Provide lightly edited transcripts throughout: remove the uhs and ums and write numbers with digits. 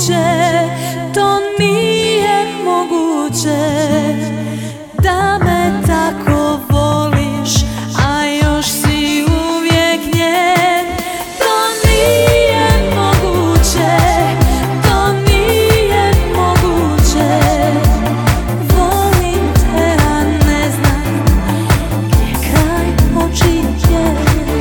moguće, to nije moguće da me tako voliš, a još si uvijek njen. To nije moguće, to nije moguće. Volim te, a ne znam gdje kraj počinje.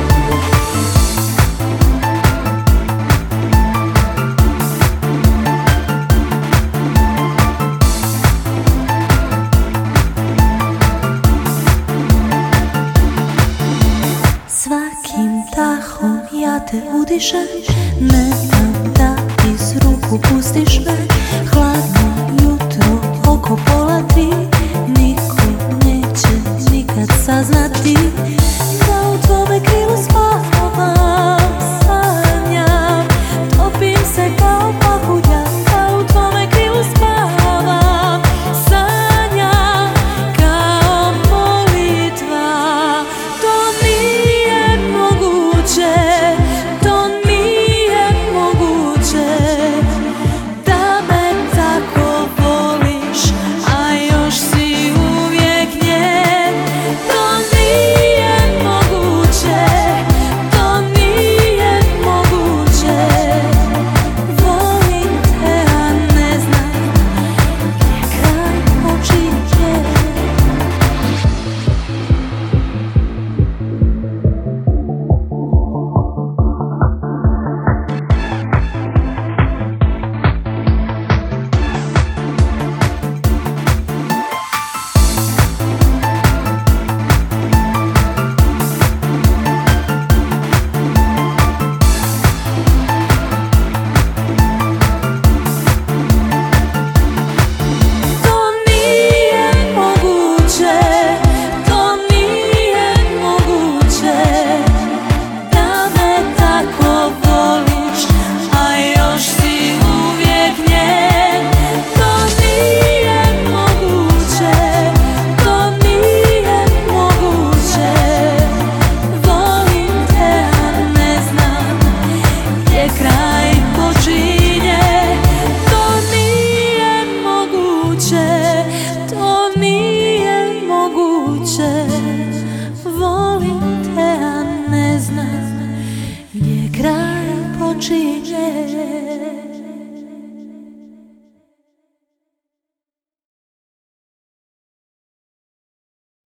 Svakim dahom ja te udišem, ne dam da iz ruku pustiš me. Hladno jutro oko 2:30, niko neće nikad saznati da u tvome krilu spavam, sanjam, topim se kao pahulja, da u tvome krilu spavam, sanjam kao molitva. To nije moguće, to nije moguće da me tako voliš, a još si uvijek njen. To nije moguće, to nije moguće. Volim te, a ne znam gdje kraj počinje. Volim te, a ne znam gdje kraj počinje.